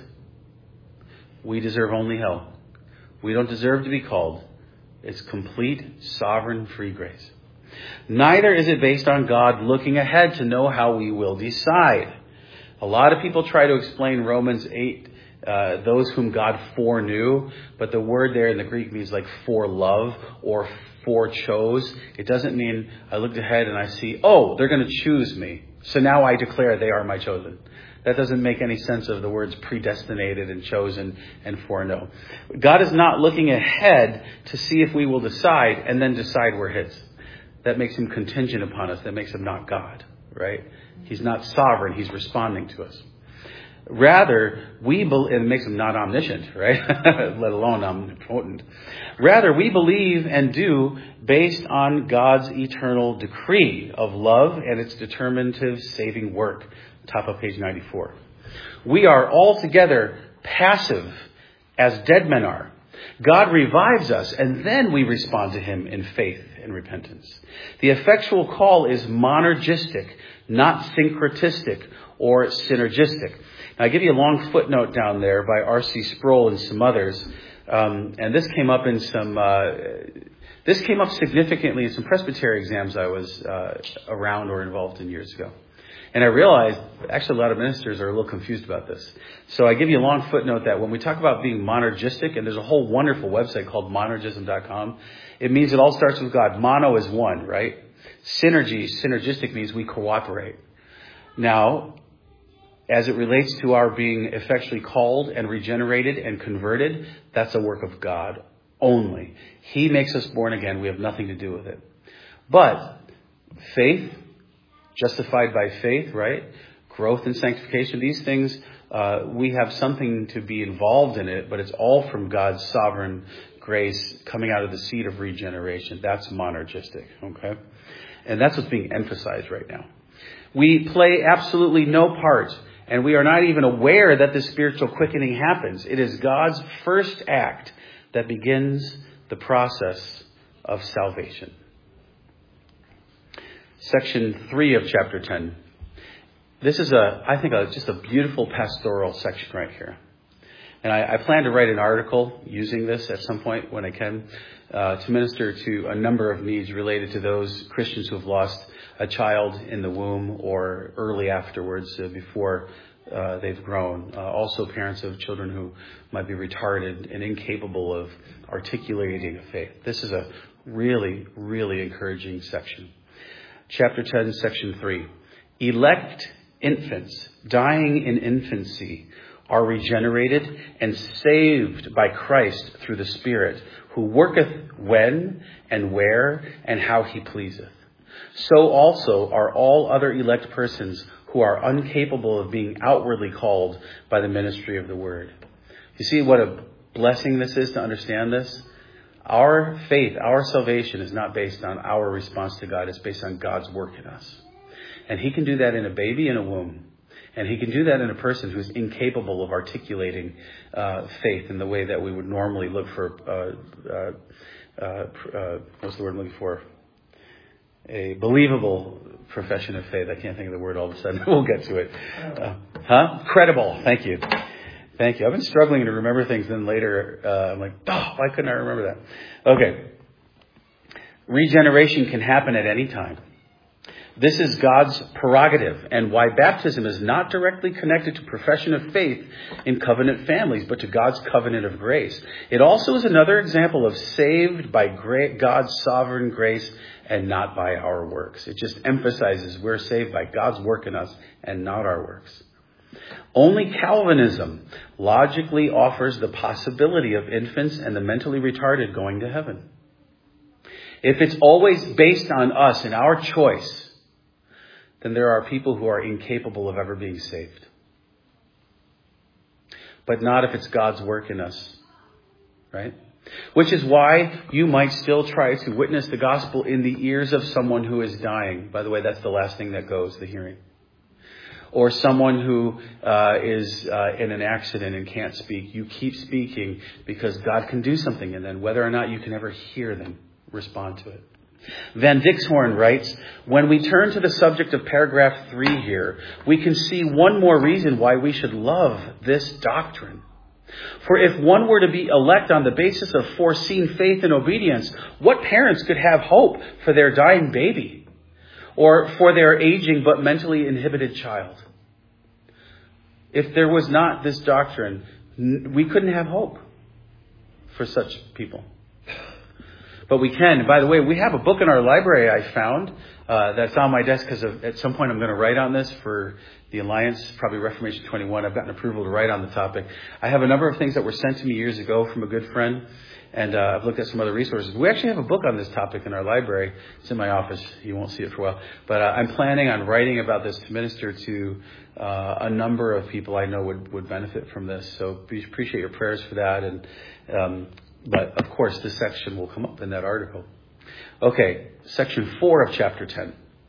We deserve only hell. We don't deserve to be called. It's complete, sovereign, free grace. Neither is it based on God looking ahead to know how we will decide. A lot of people try to explain Romans 8, those whom God foreknew, but the word there in the Greek means like for love or forechose. It doesn't mean I looked ahead and I see, oh, they're going to choose me, so now I declare they are my chosen. That doesn't make any sense of the words predestinated and chosen and foreknow. God is not looking ahead to see if we will decide and then decide we're his. That makes him contingent upon us. That makes him not God, right? He's not sovereign. He's responding to us. Rather, it makes him not omniscient, right? Let alone omnipotent. Rather, we believe and do based on God's eternal decree of love and its determinative saving work. Top of page 94. We are altogether passive as dead men are. God revives us and then we respond to him in faith and repentance. The effectual call is monergistic, not syncretistic or synergistic. Now, I give you a long footnote down there by R.C. Sproul and some others, and this came up in significantly in some presbytery exams I was around or involved in years ago. And I realized, actually, a lot of ministers are a little confused about this. So I give you a long footnote that when we talk about being monergistic, and there's a whole wonderful website called monergism.com, it means it all starts with God. Mono is one, right? Synergistic means we cooperate. Now, as it relates to our being effectually called and regenerated and converted, that's a work of God only. He makes us born again. We have nothing to do with it. But faith, justified by faith, right? Growth and sanctification, these things, we have something to be involved in it, but it's all from God's sovereign grace coming out of the seed of regeneration. That's monergistic, okay? And that's what's being emphasized right now. We play absolutely no part, and we are not even aware that the spiritual quickening happens. It is God's first act that begins the process of salvation. Section 3 of chapter 10. This is just a beautiful pastoral section right here. And I plan to write an article using this at some point when I can to minister to a number of needs related to those Christians who have lost a child in the womb or early afterwards before they've grown. Also parents of children who might be retarded and incapable of articulating a faith. This is a really, really encouraging section. chapter 10, section 3. Elect infants dying in infancy are regenerated and saved by Christ through the Spirit, who worketh when and where and how he pleaseth. So also are all other elect persons who are incapable of being outwardly called by the ministry of the word. You see what a blessing this is to understand this? Our faith, our salvation is not based on our response to God. It's based on God's work in us. And he can do that in a baby in a womb. And he can do that in a person who's incapable of articulating faith in the way that we would normally look for, what's the word I'm looking for? A believable profession of faith. I can't think of the word all of a sudden. We'll get to it. Credible. Thank you. Thank you. I've been struggling to remember things. Then later, I'm like, why couldn't I remember that? Okay. Regeneration can happen at any time. This is God's prerogative, and why baptism is not directly connected to profession of faith in covenant families, but to God's covenant of grace. It also is another example of saved by God's sovereign grace and not by our works. It just emphasizes we're saved by God's work in us and not our works. Only Calvinism logically offers the possibility of infants and the mentally retarded going to heaven. If it's always based on us and our choice, then there are people who are incapable of ever being saved. But not if it's God's work in us, right? Which is why you might still try to witness the gospel in the ears of someone who is dying. By the way, that's the last thing that goes, the hearing. Or someone who is in an accident and can't speak. You keep speaking because God can do something. And then whether or not you can ever hear them respond to it. Van Dixhoorn writes, when we turn to the subject of paragraph 3 here, we can see one more reason why we should love this doctrine. For if one were to be elect on the basis of foreseen faith and obedience, what parents could have hope for their dying baby or for their aging but mentally inhibited child? If there was not this doctrine, we couldn't have hope for such people. But we can. By the way, we have a book in our library I found that's on my desk because at some point I'm going to write on this for the Alliance, probably Reformation 21. I've gotten approval to write on the topic. I have a number of things that were sent to me years ago from a good friend, and I've looked at some other resources. We actually have a book on this topic in our library. It's in my office. You won't see it for a while. But I'm planning on writing about this to minister to a number of people I know would benefit from this. So we appreciate your prayers for that. And but, of course, this section will come up in that article. Okay, section 4 of chapter 10.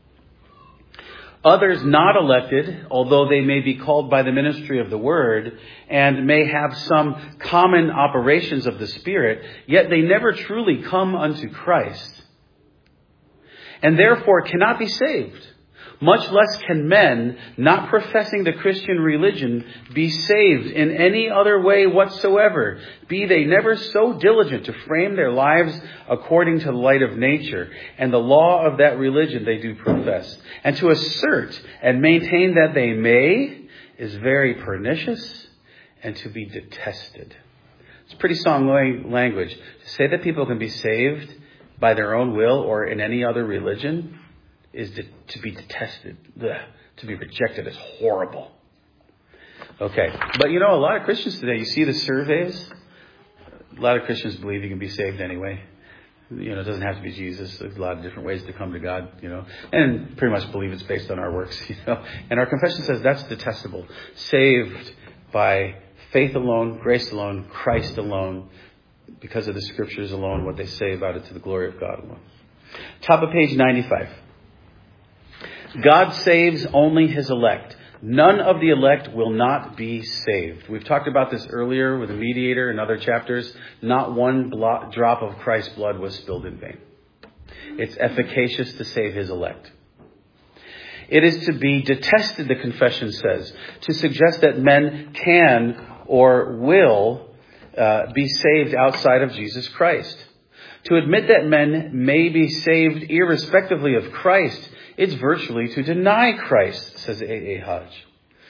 Others not elected, although they may be called by the ministry of the word and may have some common operations of the Spirit, yet they never truly come unto Christ, and therefore cannot be saved. Much less can men, not professing the Christian religion, be saved in any other way whatsoever, be they never so diligent to frame their lives according to the light of nature and the law of that religion they do profess. And to assert and maintain that they may is very pernicious and to be detested. It's pretty strong language. To say that people can be saved by their own will or in any other religion is to be detested, to be rejected as horrible. Okay, but a lot of Christians today, you see the surveys, a lot of Christians believe you can be saved anyway. It doesn't have to be Jesus. There's a lot of different ways to come to God, and pretty much believe it's based on our works, And our confession says that's detestable. Saved by faith alone, grace alone, Christ alone, because of the scriptures alone, what they say about it to the glory of God alone. Top of page 95. God saves only his elect. None of the elect will not be saved. We've talked about this earlier with the mediator in other chapters. Not one drop of Christ's blood was spilled in vain. It's efficacious to save his elect. It is to be detested, the confession says, to suggest that men can or will be saved outside of Jesus Christ. To admit that men may be saved irrespectively of Christ, it's virtually to deny Christ, says A.A. Hodge.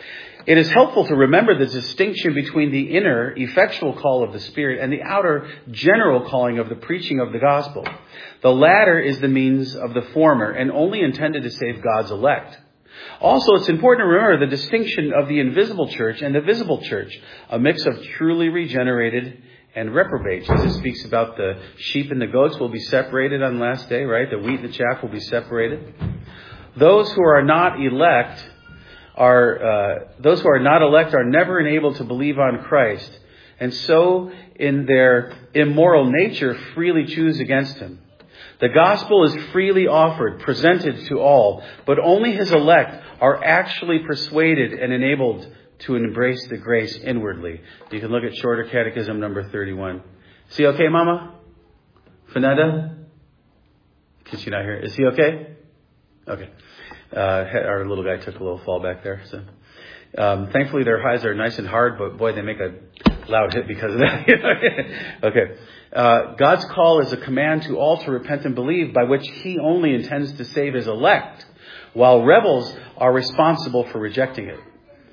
It is helpful to remember the distinction between the inner, effectual call of the Spirit and the outer, general calling of the preaching of the gospel. The latter is the means of the former and only intended to save God's elect. Also, it's important to remember the distinction of the invisible church and the visible church, a mix of truly regenerated and reprobate. Jesus speaks about the sheep and the goats will be separated on the last day, right? The wheat and the chaff will be separated. Those who are not elect are never enabled to believe on Christ, and so in their immoral nature freely choose against him. The gospel is freely offered, presented to all, but only his elect are actually persuaded and enabled to embrace the grace inwardly. You can look at Shorter Catechism number 31. Is he okay, Mama? Fanetta? Can she not hear? Is he okay? Okay. Our little guy took a little fall back there. So, thankfully their highs are nice and hard, but boy, they make a loud hit because of that. Okay. God's call is a command to all to repent and believe, by which he only intends to save his elect, while rebels are responsible for rejecting it.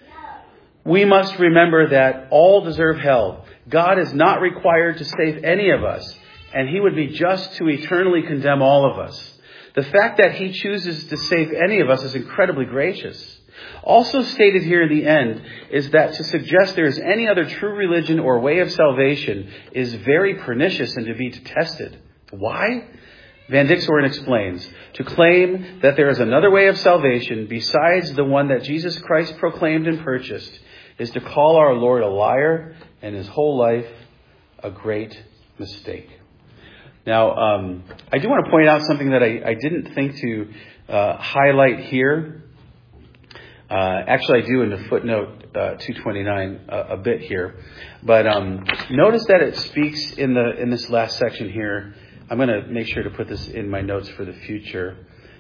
We must remember that all deserve hell. God is not required to save any of us, and he would be just to eternally condemn all of us. The fact that he chooses to save any of us is incredibly gracious. Also stated here in the end is that to suggest there is any other true religion or way of salvation is very pernicious and to be detested. Why? Van Dixhoorn explains, to claim that there is another way of salvation besides the one that Jesus Christ proclaimed and purchased is to call our Lord a liar and his whole life a great mistake. Now, I do want to point out something that I didn't think to highlight here. Actually, I do in the footnote 229 a bit here. But notice that it speaks in this last section here. I'm going to make sure to put this in my notes for the future.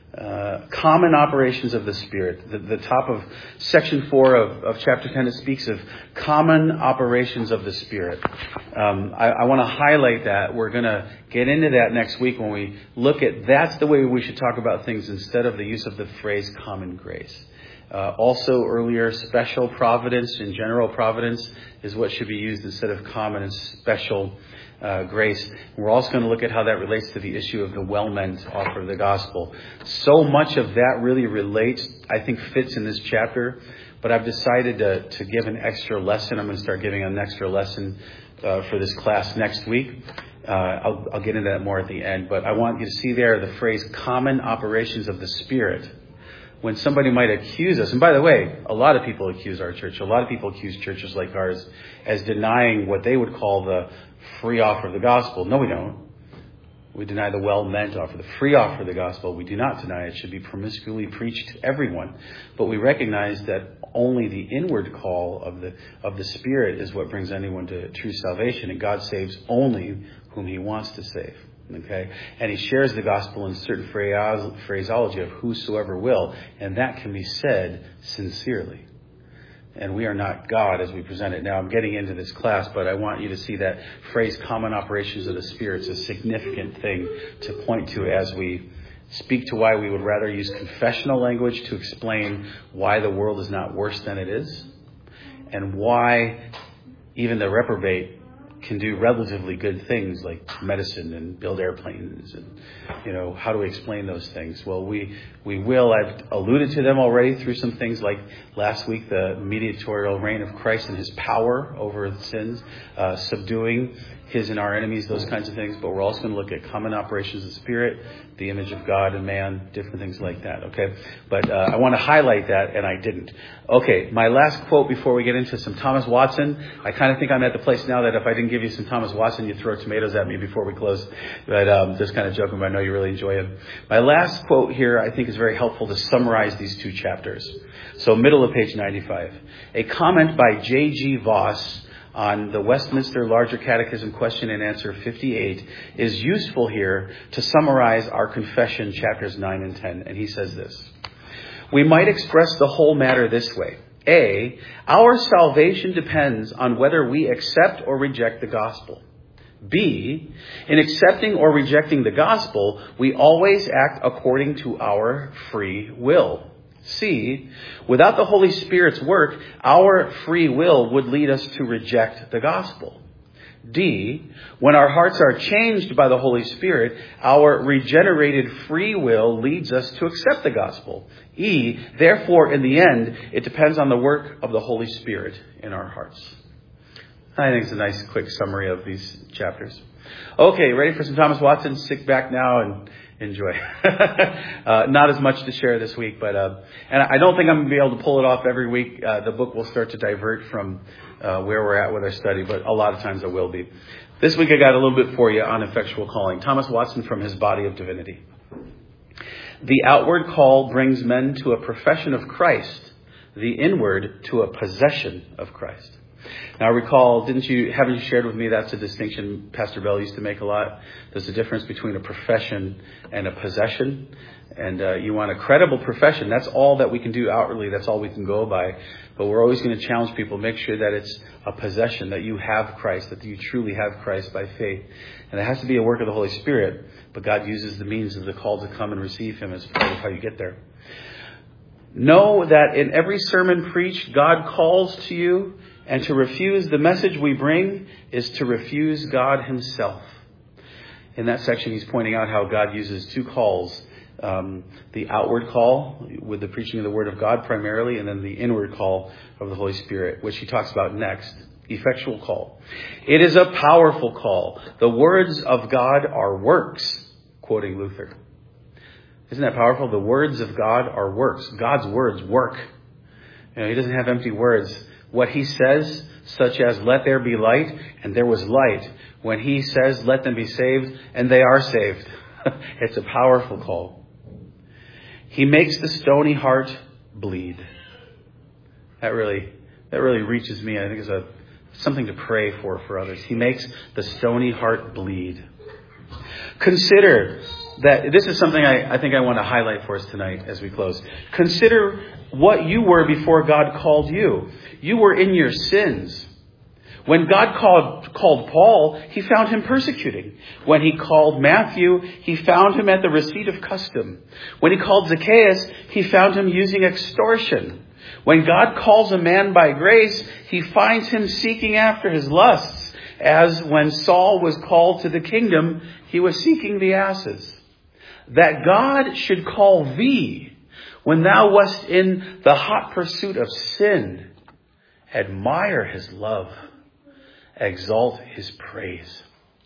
Common operations of the Spirit. The top of section 4 of chapter 10, it speaks of common operations of the Spirit. I want to highlight that. We're going to get into that next week when we look at that's the way we should talk about things instead of the use of the phrase common grace. Also earlier, special providence and general providence is what should be used instead of common and special grace. We're also going to look at how that relates to the issue of the well-meant offer of the gospel. So much of that really relates, I think, fits in this chapter. But I've decided to give an extra lesson. I'm going to start giving an extra lesson for this class next week. I'll get into that more at the end. But I want you to see there the phrase common operations of the Spirit. When somebody might accuse us, and by the way, a lot of people accuse our church. A lot of people accuse churches like ours as denying what they would call the free offer of the gospel. No, we don't. We deny the well-meant offer. The free offer of the gospel, we do not deny. It should be promiscuously preached to everyone. But we recognize that only the inward call of the Spirit is what brings anyone to true salvation. And God saves only whom he wants to save. Okay, and he shares the gospel in certain phraseology of whosoever will, and that can be said sincerely. And we are not God as we present it. Now, I'm getting into this class, but I want you to see that phrase, common operations of the Spirit, is a significant thing to point to as we speak to why we would rather use confessional language to explain why the world is not worse than it is, and why even the reprobate can do relatively good things like medicine and build airplanes. And, how do we explain those things? Well, we will. I've alluded to them already through some things like last week, the mediatorial reign of Christ and his power over sins, subduing his and our enemies, those kinds of things. But we're also going to look at common operations of the Spirit, the image of God and man, different things like that. Okay. But I want to highlight that, and I didn't. Okay. My last quote before we get into some Thomas Watson. I kind of think I'm at the place now that if I didn't give you some Thomas Watson, you'd throw tomatoes at me before we close. But just kind of joking, but I know you really enjoy him. My last quote here, I think, is very helpful to summarize these two chapters. So middle of page 95. A comment by J.G. Voss on the Westminster Larger Catechism question and answer 58 is useful here to summarize our confession, chapters 9 and 10. And he says this: we might express the whole matter this way. A, our salvation depends on whether we accept or reject the gospel. B, in accepting or rejecting the gospel, we always act according to our free will. C, without the Holy Spirit's work, our free will would lead us to reject the gospel. D, when our hearts are changed by the Holy Spirit, our regenerated free will leads us to accept the gospel. E, therefore, in the end, it depends on the work of the Holy Spirit in our hearts. I think it's a nice quick summary of these chapters. Okay, ready for some Thomas Watson? Sit back now and enjoy. Not as much to share this week, but and I don't think I'm going to be able to pull it off every week. The book will start to divert from where we're at with our study, but a lot of times it will be. This week I got a little bit for you on effectual calling. Thomas Watson from his Body of Divinity. The outward call brings men to a profession of Christ, the inward to a possession of Christ. Now recall, haven't you shared with me that's a distinction Pastor Bell used to make a lot? There's a difference between a profession and a possession. And you want a credible profession. That's all that we can do outwardly. That's all we can go by. But we're always going to challenge people. Make sure that it's a possession, that you have Christ, that you truly have Christ by faith. And it has to be a work of the Holy Spirit. But God uses the means of the call to come and receive Him as part of how you get there. Know that in every sermon preached, God calls to you. And to refuse the message we bring is to refuse God Himself. In that section, he's pointing out how God uses two calls. The outward call with the preaching of the Word of God primarily, and then the inward call of the Holy Spirit, which he talks about next. Effectual call. It is a powerful call. The words of God are works, quoting Luther. Isn't that powerful? The words of God are works. God's words work. He doesn't have empty words. What he says, such as, let there be light, and there was light. When he says, let them be saved, and they are saved. It's a powerful call. He makes the stony heart bleed. That really reaches me. I think it's something to pray for others. He makes the stony heart bleed. Consider that this is something I think I want to highlight for us tonight as we close. Consider what you were before God called you. You were in your sins. When God called Paul, he found him persecuting. When he called Matthew, he found him at the receipt of custom. When he called Zacchaeus, he found him using extortion. When God calls a man by grace, he finds him seeking after his lusts, as when Saul was called to the kingdom, he was seeking the asses. That God should call thee when thou wast in the hot pursuit of sin, admire his love, exalt his praise.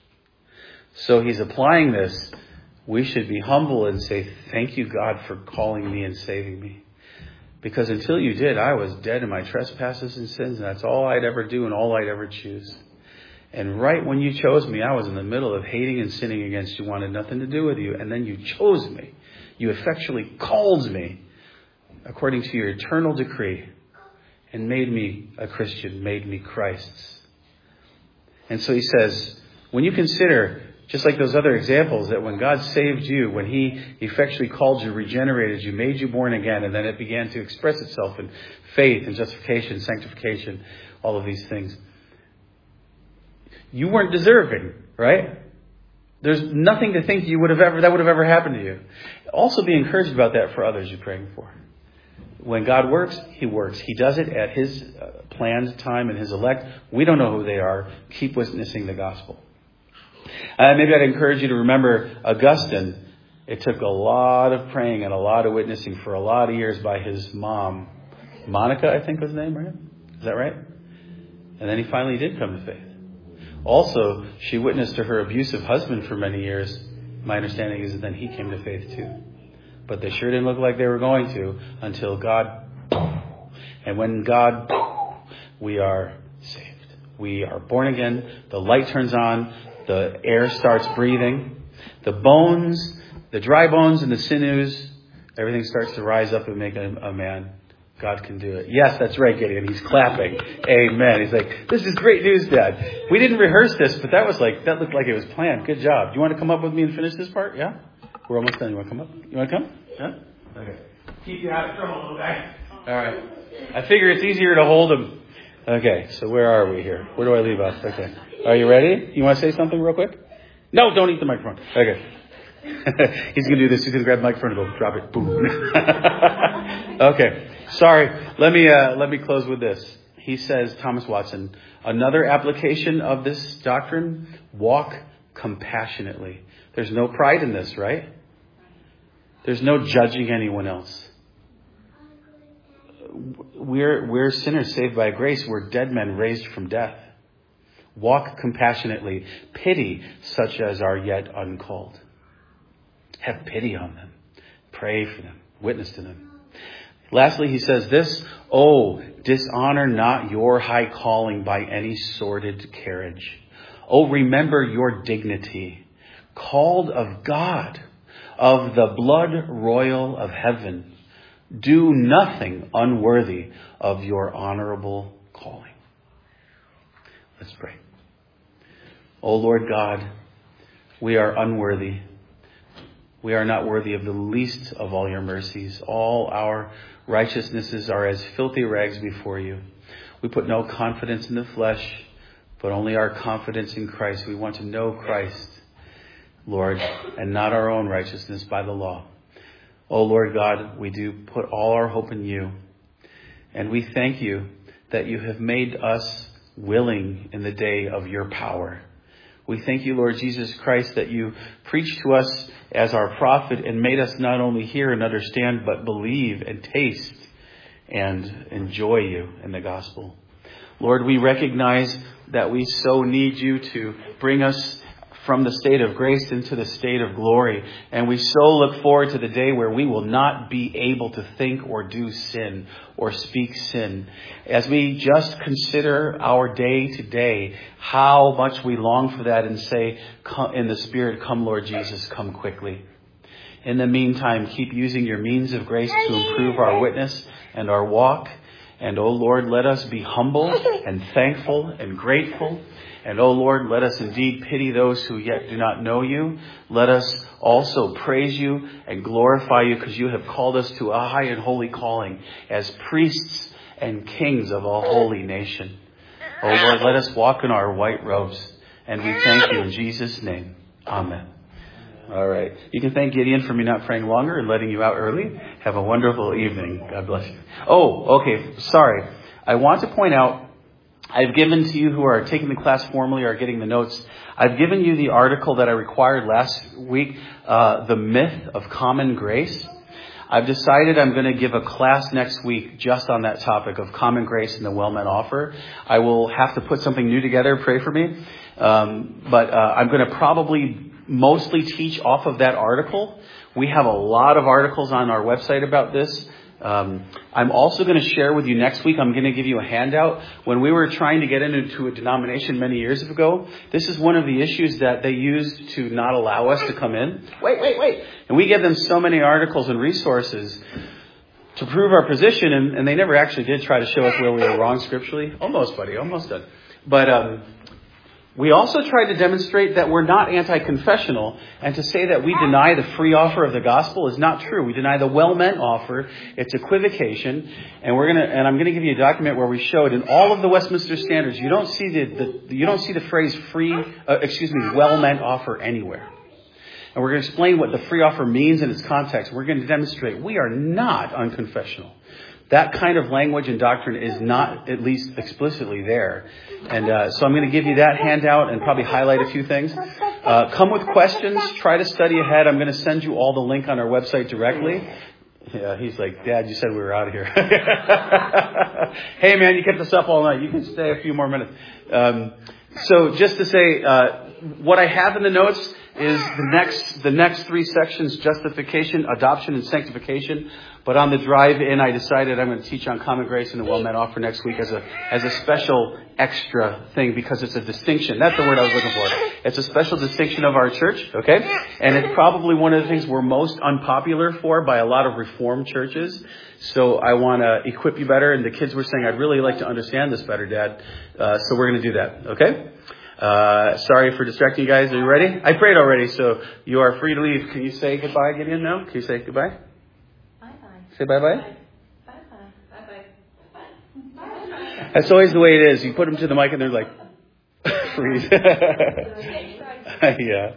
So he's applying this. We should be humble and say, thank you, God, for calling me and saving me. Because until you did, I was dead in my trespasses and sins, and that's all I'd ever do and all I'd ever choose. And right when you chose me, I was in the middle of hating and sinning against you, wanted nothing to do with you. And then you chose me. You effectually called me according to your eternal decree and made me a Christian, made me Christ's. And so he says, when you consider, just like those other examples, that when God saved you, when he effectually called you, regenerated you, made you born again, and then it began to express itself in faith and justification, sanctification, all of these things. You weren't deserving, right? There's nothing to think that would have ever happened to you. Also be encouraged about that for others you're praying for. When God works, he works. He does it at his planned time and his elect. We don't know who they are. Keep witnessing the gospel. Maybe I'd encourage you to remember Augustine. It took a lot of praying and a lot of witnessing for a lot of years by his mom. Monica, I think was the name, right? Is that right? And then he finally did come to faith. Also, she witnessed to her abusive husband for many years. My understanding is that then he came to faith too. But they sure didn't look like they were going to until God. And when God, we are saved. We are born again. The light turns on. The air starts breathing. The bones, the dry bones and the sinews, everything starts to rise up and make a man. God can do it. Yes, that's right, Gideon. He's clapping. Amen. He's like, this is great news, Dad. We didn't rehearse this, but that looked like it was planned. Good job. Do you want to come up with me and finish this part? Yeah? We're almost done. You want to come up? You want to come? Yeah? Okay. Keep you out of trouble, little guy. All right. I figure it's easier to hold him. Okay, so where are we here? Where do I leave us? Okay. Are you ready? You want to say something real quick? No, don't eat the microphone. Okay. He's going to do this. He's going to grab the microphone and go drop it. Boom. Okay. Sorry. Let me close with this. He says, Thomas Watson, another application of this doctrine, walk compassionately. There's no pride in this, right? There's no judging anyone else. We're sinners saved by grace. We're dead men raised from death. Walk compassionately. Pity such as are yet uncalled. Have pity on them. Pray for them. Witness to them. Lastly, he says this, oh, dishonor not your high calling by any sordid carriage. Oh, remember your dignity, called of God, of the blood royal of heaven. Do nothing unworthy of your honorable calling. Let's pray. O Lord God, we are unworthy. We are not worthy of the least of all your mercies. All our righteousnesses are as filthy rags before you. We put no confidence in the flesh, but only our confidence in Christ. We want to know Christ, Lord, and not our own righteousness by the law. Oh, Lord God, we do put all our hope in you. And we thank you that you have made us willing in the day of your power. We thank you, Lord Jesus Christ, that you preached to us as our prophet and made us not only hear and understand, but believe and taste and enjoy you in the gospel. Lord, we recognize that we so need you to bring us from the state of grace into the state of glory. And we so look forward to the day where we will not be able to think or do sin or speak sin. As we just consider our day to day, how much we long for that and say, in the Spirit, come Lord Jesus, come quickly. In the meantime, keep using your means of grace to improve our witness and our walk. And, oh Lord, let us be humble and thankful and grateful. And, oh Lord, let us indeed pity those who yet do not know you. Let us also praise you and glorify you because you have called us to a high and holy calling as priests and kings of a holy nation. Oh Lord, let us walk in our white robes. And we thank you in Jesus' name. Amen. All right. You can thank Gideon for me not praying longer and letting you out early. Have a wonderful evening. God bless you. Oh, okay. Sorry. I want to point out, I've given to you who are taking the class formally or getting the notes, I've given you the article that I required last week, The Myth of Common Grace. I've decided I'm going to give a class next week just on that topic of common grace and the well-meant offer. I will have to put something new together. Pray for me. But I'm going to probably mostly teach off of that article. We have a lot of articles on our website about this. I'm also going to share with you next week. I'm going to give you a handout. When we were trying to get into a denomination many years ago, this is one of the issues that they used to not allow us to come in. Wait. And we gave them so many articles and resources to prove our position. And they never actually did try to show us where we were wrong scripturally. Almost, buddy. Almost done. But, we also tried to demonstrate that we're not anti-confessional, and to say that we deny the free offer of the gospel is not true. We deny the well-meant offer. It's equivocation, and I'm going to give you a document where we show it in all of the Westminster Standards. You don't see the phrase well-meant offer anywhere. And we're going to explain what the free offer means in its context. We're going to demonstrate we are not unconfessional. That kind of language and doctrine is not, at least explicitly, there. And so I'm going to give you that handout and probably highlight a few things. Come with questions. Try to study ahead. I'm going to send you all the link on our website directly. Yeah, he's like, Dad, you said we were out of here. Hey, man, you kept us up all night. You can stay a few more minutes. So just to say, what I have in the notes is the next three sections: justification, adoption, and sanctification. But on the drive in, I decided I'm going to teach on common grace and the well-meant offer next week as a special extra thing, because it's a distinction. That's the word I was looking for. It's a special distinction of our church, okay? And it's probably one of the things we're most unpopular for by a lot of Reformed churches. So I want to equip you better. And the kids were saying, I'd really like to understand this better, Dad. So we're going to do that, okay? Sorry for distracting you guys. Are you ready? I prayed already, so you are free to leave. Can you say goodbye, Gideon, now? Can you say goodbye? Say bye-bye. Bye-bye. That's always the way it is. You put them to the mic and they're like, freeze. Yeah.